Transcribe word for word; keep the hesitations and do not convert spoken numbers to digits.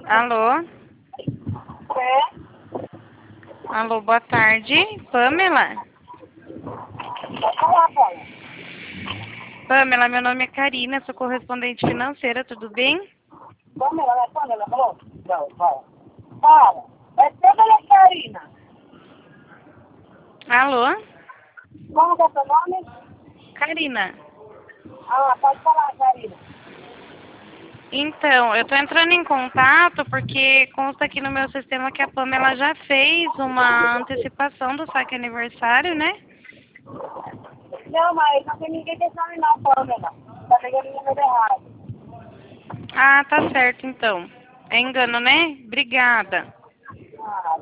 Alô? É? Alô, boa tarde. Pamela? Pode falar, Paula. Pamela, meu nome é Karina, sou correspondente financeira, tudo bem? Pamela, não é Pamela, falou? Não, fala. Fala. É Pamela ou Karina? Alô? Como que é seu nome? Karina. Ah, pode falar, Karina. Então, eu tô entrando em contato porque consta aqui no meu sistema que a Pamela já fez uma antecipação do saque aniversário, né? Não, mas não tem ninguém que esse nome não, Pamela. Tá pegando o número errado. Ah, tá certo então. É engano, né? Obrigada. Ah,